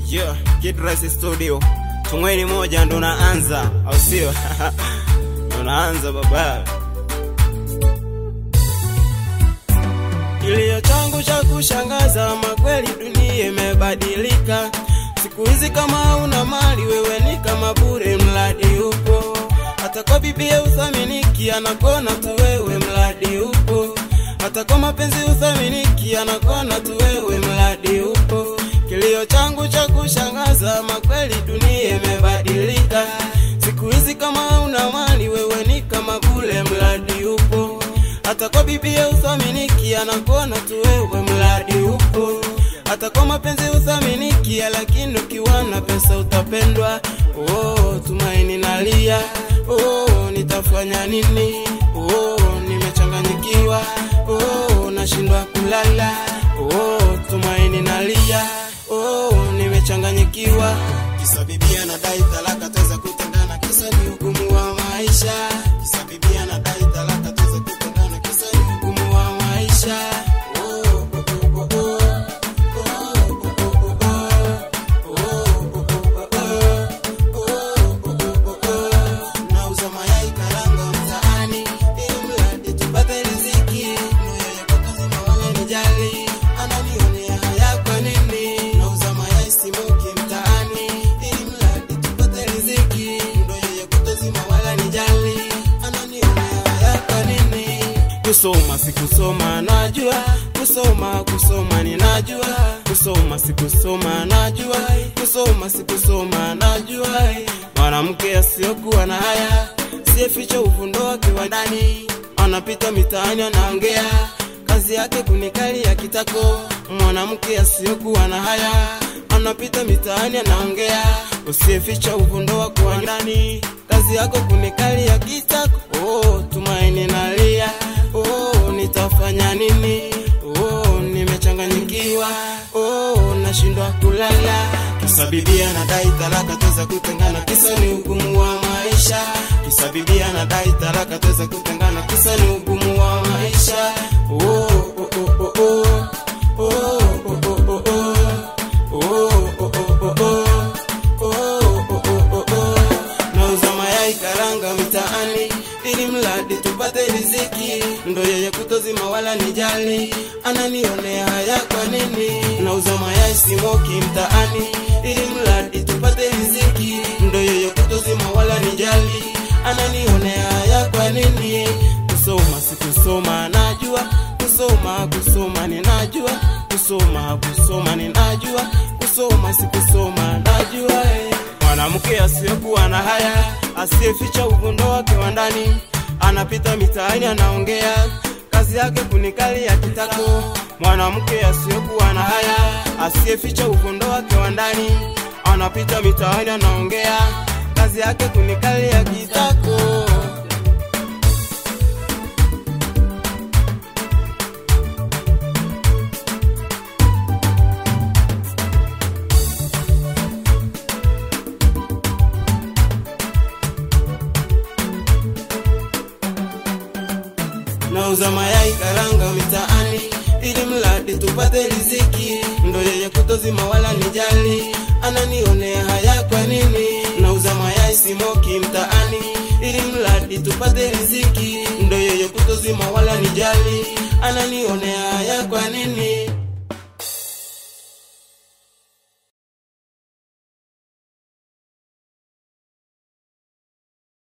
Yeah, Kid Rice Studio. Tungweni moja ndo naanza, au sio? Ndo naanza baba. Kilio changu cha kushangaza, makweli dunia imebadilika. Siku hizi kama una mali wewe ni kama bure mradi upo. Hata kwa bibia uthaminiki anakona tu wewe mradi upo. Hata kwa mapenzi uthaminiki anakona tu wewe mradi upo. Kilio changu cha kushangaza, makweli dunia imebadilika. Siku hizi kama una mali wewe ni kama bure mradi upo. Hata kwa bibia uthaminiki anakona tu wewe mradi upo. Hata kwa mapenzi uthaminiki lakini ukiwa na pesa utapendwa. Oh, tumaini nalia. Oh, nitafanya nini? Oh, nimechanganyikiwa. Oh, nashindwa kulala. Oh, tumaini nalia. Oh, nimechanganyikiwa. Kisa bibi anadai talaka tuweza kutengana, kisa ni ugumu wa maisha. Kisa bibi anadai talaka tuweza kutengana, kisa ni ugumu wa maisha. Nauza mayai karanga mtaani ili mradi tupate riziki. Moyo yako kazima wala nijali, ananionea haya kwa nini? Nauza mayai simoki mtaani ili mradi tupate riziki. Moyo yako kazima wala nijali, ananionea haya kwa nini? Kusoma sikusoma najua, kusoma ninajua. Kusoma sikusoma najua, kusoma sikusoma najua. Mwanamke asiyokuwa na haya, siyeficha ufundo wake wa ndani. Anapita mitaani anaongea, kazi yake kunikalia kitako. Mwanamke asiyokuwa na haya, anapita mitaani anaongea, usiyeficha ufundo wake wa ndani. Kazi yako kunikalia kitako. Oh, tumaini nalia. Oh, nitafanya nini? Oh, nimechanganyikiwa. Oh, nashindwa kulala. Kisa bibi anadai talaka tuweza kutengana, kisa ni ugumu wa maisha. Kisa bibi anadai talaka tuweza kutengana, kisa ni ugumu wa maisha. Oh, oh, oh, oh, oh. Oh, oh, oh, oh, oh. Oh, oh, oh, oh, oh. Oh, oh, oh, oh. Nauza mayai karanga mitaani ili mradi tupate riziki. Ndo yeye kutozima wala nijali, ananionea haya kwa nini? Nauza mayai simoki mtaani ili mradi tupate riziki. Ndo yeye kutozima wala nijali, ananionea haya kwa nini? Kusoma sikusoma najua, kusoma ninajua. Kusoma ninajua, kusoma sikusoma najua. Mwanamke asiyokuwa na haya, asiyeficha uvundo wake wa ndani. Anapita mitaani anaongea, kazi yake kunikalia kitako. Mwanamke asiyokuwa na haya, asiyeficha uvundo wake wa ndani. Anapita mitaani anaongea, kazi yake kunikalia kitako. Nauza mayai karanga mitaani ili mradi tupate riziki. Ndo yeye kutozima wala nijali, ananionea haya kwa nini? Nauza mayai simoki mtaani ili mradi tupate riziki. Ndo yeye kutozima wala nijali, ananionea haya kwa nini?